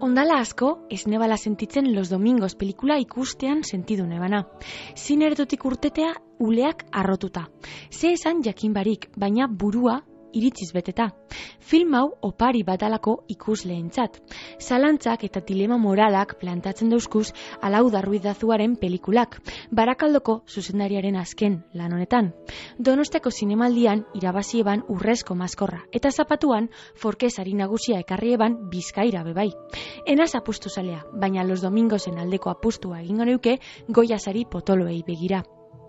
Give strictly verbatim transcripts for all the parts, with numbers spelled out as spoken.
Ondala asko, ez nebala sentitzen Los Domingos pelikula ikustean sentidu nebana. Zinertotik urtetea uleak arrotuta. Ze esan jakin barik, baina burua iritziz beteta. Film hau opari batalako ikusleentzat. Zalantzak eta dilema moralak plantatzen dauzkuz Alaud Ruiz-Dazuaren pelikulak, Barakaldoko zuzendariaren azken lan honetan. Donostiako zinemaldian irabazi eban Urrezko Maskorra, eta zapatuan Forkezari nagusia ekarri eban Bizkaira bebai. Enaz apustu zalea, baina Los Domingosen aldeko apustua egingo neuke Goya sari potoloei begira.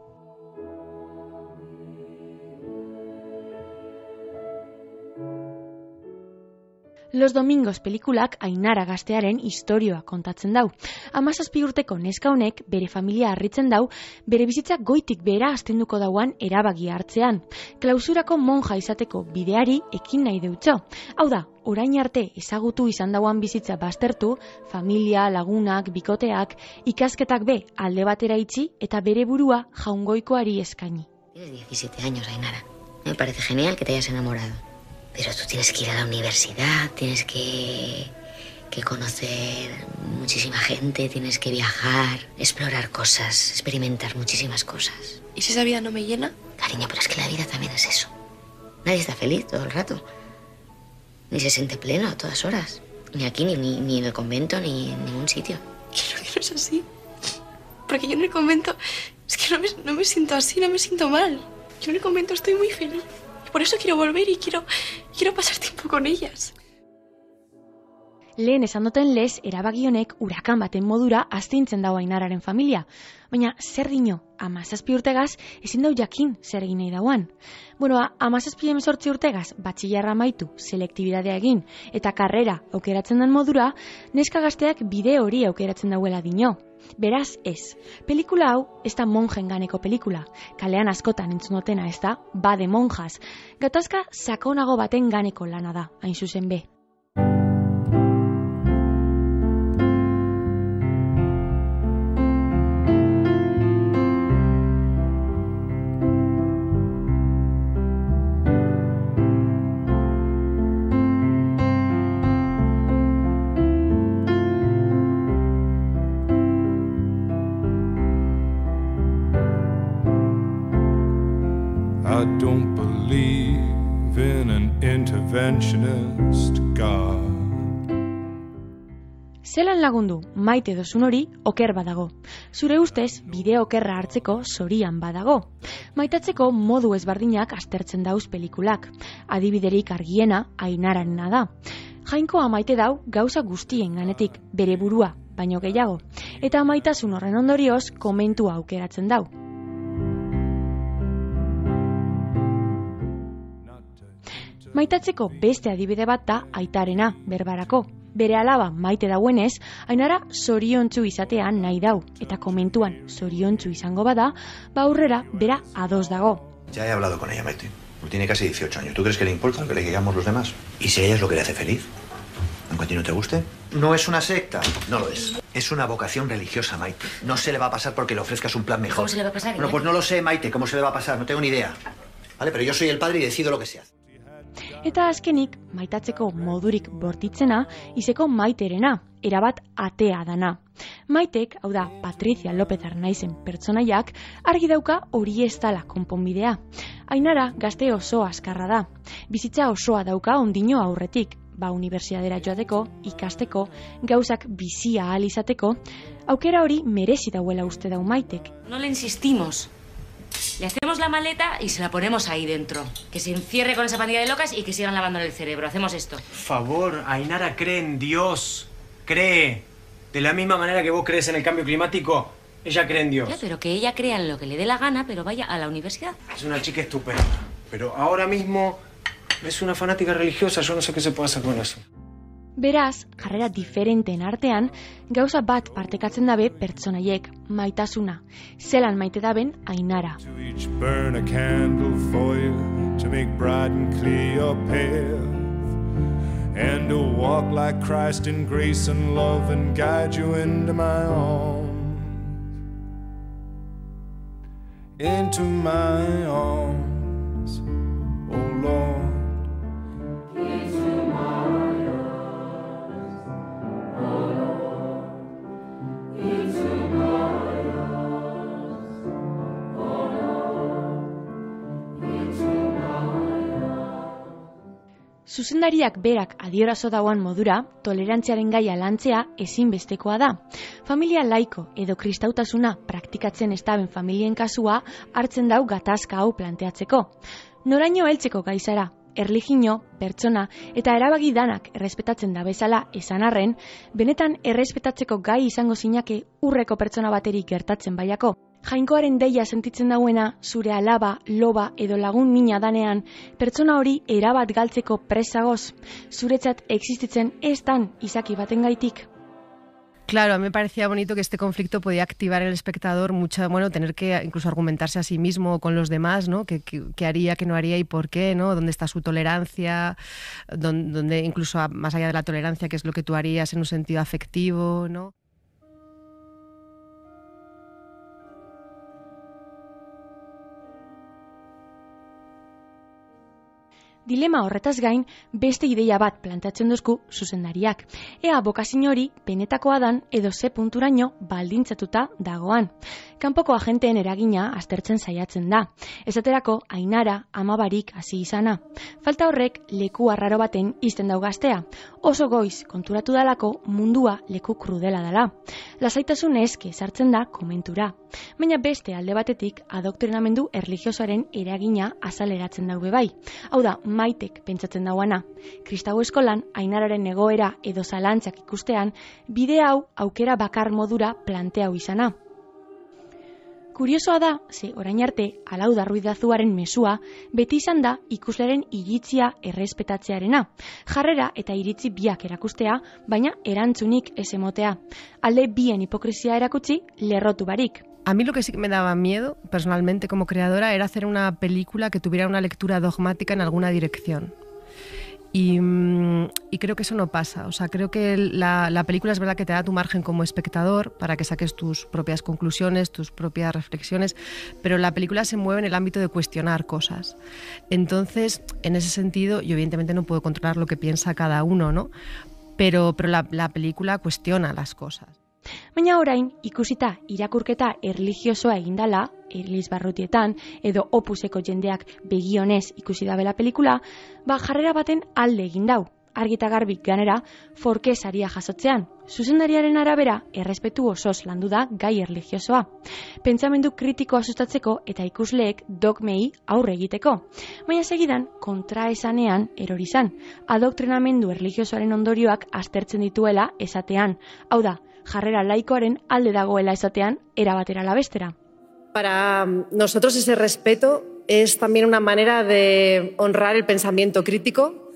Los Domingos pelikulak Ainara gaztearen istorioa kontatzen dau. Hamazazpi urteko neska honek bere familia harritzen dau, bere bizitza goitik behera astenduko dauan erabagia hartzean. Klausurako monja izateko bideari ekin nahi deutxo. Hau da, orain arte ezagutu izan dauan bizitza baztertu, familia, lagunak, bikoteak, ikasketak be alde batera itxi eta bere burua jaungoikoari eskaini. Tienes diecisiete años, Ainara. Me parece genial que te hayas enamorado. Pero tú tienes que ir a la universidad, tienes que, que conocer muchísima gente, tienes que viajar, explorar cosas, experimentar muchísimas cosas. ¿Y si esa vida no me llena? Cariño, pero es que la vida también es eso. Nadie está feliz todo el rato. Ni se siente pleno a todas horas. Ni aquí, ni, ni, ni en el convento, ni en ningún sitio. Quiero que no es así. Porque yo en el convento es que no me, no me siento así, no me siento mal. Yo en el convento estoy muy feliz. Por eso quiero volver y quiero, quiero pasar tiempo con ellas. Lehen esan duten lez, erabaki honek urakan baten modura astintzen dau Ainararen familia. Baina zer dino, hamazazpi urtegaz ezin dau jakin zer egin nahi dauan. Bueno, hamazazpi hemezortzi urtegaz batxillarra amaitu, selektibidadea egin eta karrera aukeratzen den modura, neska gazteak bide hori aukeratzen dauela dino. Beraz ez, pelikula hau ez da monjen ganeko pelikula. Kalean askotan entzun dutena ez da, ba de monjas. Gatazka sakonago baten ganeko lana da, hain zuzen be. I don't believe in an interventionist God. Zelan lagundu, maite dozun hori oker badago. Zure ustez, bide okerra hartzeko zorian badago. Maitatzeko modu ezberdinak aztertzen dauz pelikulak. Adibiderik argiena Ainararena da. Jainkoa maite dau gauza guztien ganetik, bere burua, baino gehiago. Eta maitasun horren ondorioz komentua aukeratzen dau. Maitatzeko beste adibide bat da Aitarena, berbarako. Bere alaba maite dauenez, Ainara zoriontsu izatean nahi dau, eta komentuan zoriontsu izango bada, ba aurrera bera ados dago. Ya he hablado con ella, Maite. Tiene casi dieciocho años. ¿Tú crees que le importa lo que le digamos los demás? ¿Y si a ella es lo que le hace feliz? Aunque a ti no te guste. No es una secta. No lo es. Es una vocación religiosa, Maite. No se le va a pasar porque le ofrezcas un plan mejor. ¿Cómo se le va a pasar? Bueno, pues no lo sé, Maite, cómo se le va a pasar. No tengo ni idea. ¿Vale? Pero yo soy el padre y decido lo que se hace. Eta azkenik, maitatzeko modurik bortitzena, izeko Maiterena, erabat atea dana. Maitek, hau da, Patricia López Arnaizen pertsonaiak, argi dauka hori ez dala konponbidea. Ainara gazte oso azkarra da. Bizitza osoa dauka ondino aurretik, ba unibertsitatera joateko, ikasteko, gauzak bizia ahal izateko, aukera hori merezi dauela uste dau Maitek. No le insistimos. Le hacemos la maleta y se la ponemos ahí dentro. Que se encierre con esa pandilla de locas y que sigan lavándole el cerebro. Hacemos esto. Por favor, Ainara cree en Dios. Cree. De la misma manera que vos crees en el cambio climático, ella cree en Dios. Ya, pero que ella crea en lo que le dé la gana, pero vaya a la universidad. Es una chica estupenda. Pero ahora mismo es una fanática religiosa. Yo no sé qué se puede hacer con eso. Beraz, jarrera diferenteen artean, gauza bat partekatzen dabe pertsonaiek, maitasuna. Zelan maite daben Ainara. To each burn a candle for you, to make bright and clear your path, and to walk like Christ in grace and love and guide you into my arms, into my arms, oh Lord. Into my arms, oh Zuzendariak berak adiorazo dauan modura, tolerantziaren gaia lantzea ezinbestekoa da. Familia laiko edo kristautasuna praktikatzen ez daben familien kasua hartzen dau gatazka hau planteatzeko. Noraino heltzeko gai zara, erlijio, pertsona eta erabaki danak errespetatzen da bezala esan arren, benetan errespetatzeko gai izango zinake urreko pertsona baterik gertatzen baiako. Jainkoaren deia sentitzen dauena, zure alaba, loba edo lagun mina danean, pertsona hori erabat galtzeko presagoz, zuretzat existitzen ez dan izaki baten gaitik. Claro, a mí me parecía bonito que este conflicto podía activar en el espectador mucho, bueno, tener que incluso argumentarse a sí mismo o con los demás, ¿no? ¿Qué, qué, qué haría, qué no haría y por qué, ¿no? ¿Dónde está su tolerancia? ¿Dónde, dónde incluso más allá de la tolerancia, qué es lo que tú harías en un sentido afectivo, ¿no? Dilema horretaz gain, beste ideia bat planteatzen duzku zuzendariak. Ea bokazio hori benetakoa dan edo ze punturaino baldintzatuta dagoan. Kanpoko agenteen eragina aztertzen saiatzen da. Esaterako, Ainara, amabarik hasi izana. Falta horrek leku arraro baten izten dau gaztea. Oso goiz konturatu dalako mundua leku krudela dela. Lasaitasun eske sartzen da komentura. Baina beste alde batetik adoktrinamendu erlijiosoaren eragina azaleratzen daube bai. Hau da, Maitek pentsatzen dauana. Kristau eskolan, Ainararen egoera edo zalantzak ikustean, bide hau aukera bakar modura planteau izana. Kuriosoa da, ze orain arte, Alauda Ruidazuaren mesua, beti izan da ikusleren iritzia errespetatzearena. Jarrera eta iritzi biak erakustea, baina erantzunik ez emotea. Alde bien hipokresia erakutsi, lerrotu barik. A mí lo que sí que me daba miedo, personalmente como creadora, era hacer una película que tuviera una lectura dogmática en alguna dirección. Y, y creo que eso no pasa. O sea, creo que la, la película es verdad que te da tu margen como espectador para que saques tus propias conclusiones, tus propias reflexiones, pero la película se mueve en el ámbito de cuestionar cosas. Entonces, en ese sentido, yo evidentemente no puedo controlar lo que piensa cada uno, ¿no? Pero, pero la, la película cuestiona las cosas. Baina orain, ikusita irakurketa erlijiosoa egindala, Elizbarrutietan edo opuseko jendeak begionez ikusi dabela pelikula, ba jarrera baten alde egin dau. Argita garbik ganera, forke saria jasotzean. Zuzendariaren arabera, errespetu osoz landu da gai erlijiosoa. Pentsamendu kritikoa sustatzeko eta ikusleek dogmei aurre egiteko. Baina segidan, kontraesanean erorizan. Adoktrinamendu erlijiosoaren ondorioak aztertzen dituela esatean. Hau da, jarrera laikoaren alde dagoela esatean erabatera labestera. Para nosotros ese respeto es también una manera de honrar el pensamiento crítico,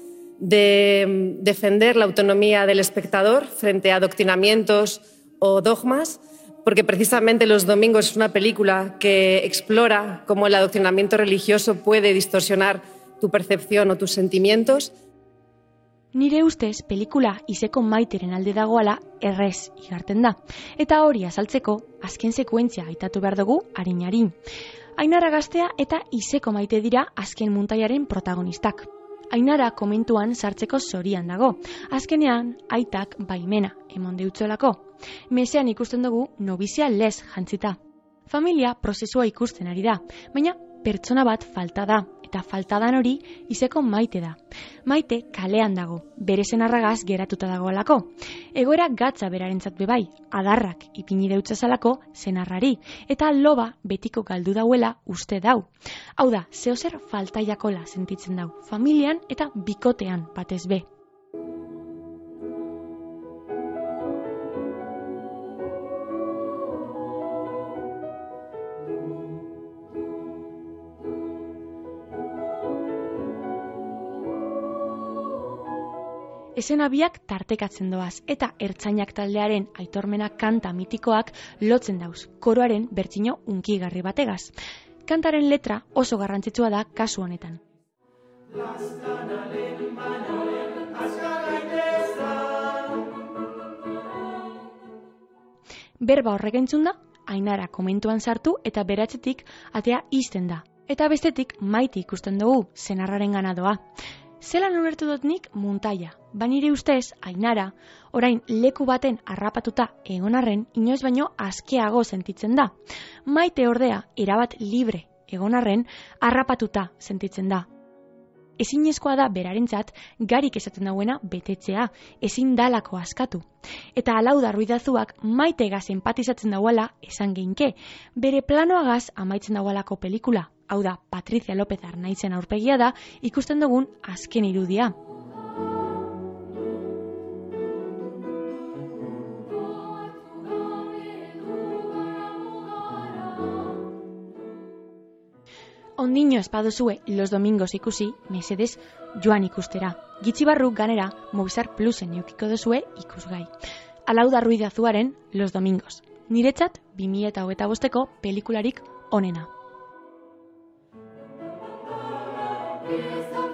de defender la autonomía del espectador frente a adoctrinamientos o dogmas, porque precisamente Los Domingos es una película que explora cómo el adoctrinamiento religioso puede distorsionar tu percepción o tus sentimientos. Nire ustez, pelikula izeko maiteren alde dagoala errez igarten da. Eta hori azaltzeko, azken sekuentzia aitatu behar dugu harin-harin. Ainara gaztea eta izeko maite dira azken muntaiaren protagonistak. Ainara komentuan sartzeko zorian dago. Azkenean, aitak baimena emon deutzolako. Mesean ikusten dugu nobizia lez jantzita. Familia prozesua ikusten ari da, baina pertsona bat falta da. Eta faltadan hori izeko maite da. Maite kalean dago, bere senarragaz geratuta dagoelako. Egoera gatza berarentzat bebai, adarrak ipini deutzazalako senarrari, eta loba betiko galdu dauela uste dau. Hau da, zeozer falta jakola sentitzen dau, familian eta bikotean batez be. Esena biak tartekatzen doaz eta ertzainak taldearen aitormena kanta mitikoak lotzen dauz, koroaren bertsino unkigarri bategaz. Kantaren letra oso garrantzitsua da kasu honetan. Berba horrek entzun da, Ainara komentuan sartu eta beratzetik atea izten da. Eta bestetik maite ikusten dugu, senarraren ganadoa. Zelan ulertu dut nik muntaia, banire ustez, Ainara, orain leku baten harrapatuta egonarren inoiz baino askeago sentitzen da. Maite ordea, erabat libre egonarren harrapatuta sentitzen da. Ezinezkoa da berarentzat garik esaten dauena betetzea, ezin dalako askatu. Eta Alauda Ruidazuak Maitegaz empatizatzen dauala esan geinke, bere planoagaz amaitzen daualako pelikula, hau da Patricia López Arnaizen aurpegia da ikusten dugun azken irudia. Ondino espadozue Los Domingos ikusi, mesedez joan ikustera. Gitxi barru ganera Movistar Plusen eukiko dozue ikusgai. Alauda Ruidazuaren Los Domingos. Niretzat bi mila hogeita bosteko pelikularik onena.